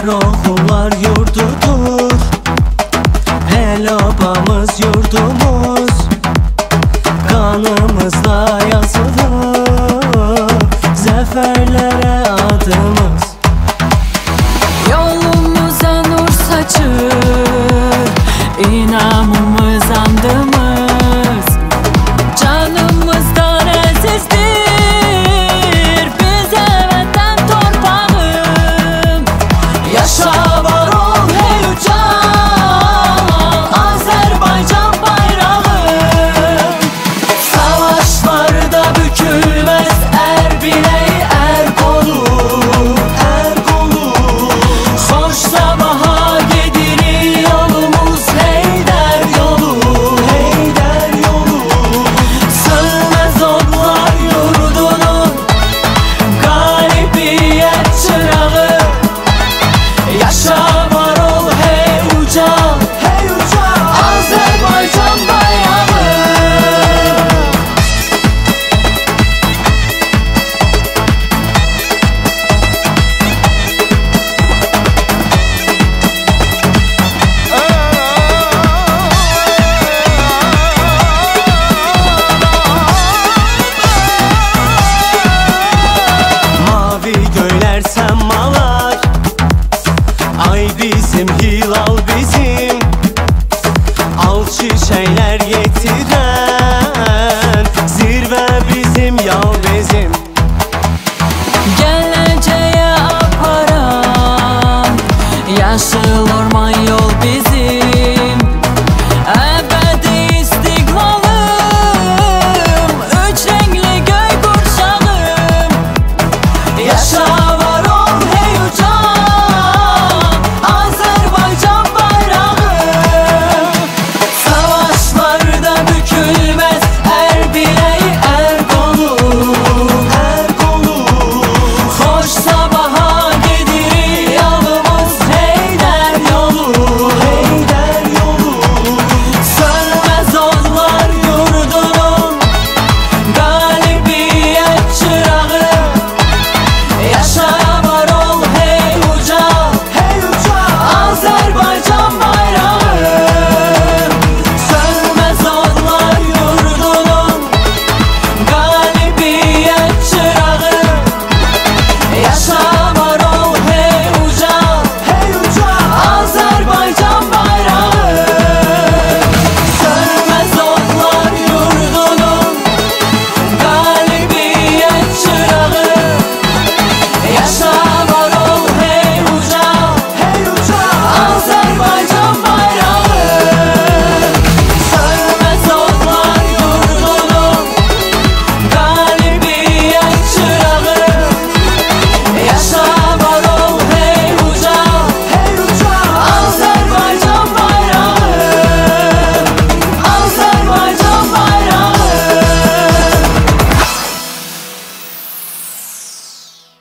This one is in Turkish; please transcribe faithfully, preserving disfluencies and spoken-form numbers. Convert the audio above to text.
Şehirler okullar yurdudur, el obamız yurdumuz, kanımızla yazılır zaferlere adımız. Yolumuza nur saçır inamımız andımız, canımızdan azizdir bize vatan torpağım. Yaşa var ol hey ucan Azerbaycan bayrağım. Savaşlarda bükülmez er bileği er kolu, er kolu. Hoş sabaha gedirir yolumuz Heyder yolu, Heyder yolu. Sönmez onlar yurdunun galibiyet çırağı. Yaşa var ol hey ucan, hey ucan Azerbaycan bayrağı. Mavi göyler semmalar, ay bizim hilal bizim, al çiçekler getiren zirve bizim yal bizim. Geleceğe aparan yaşıl orman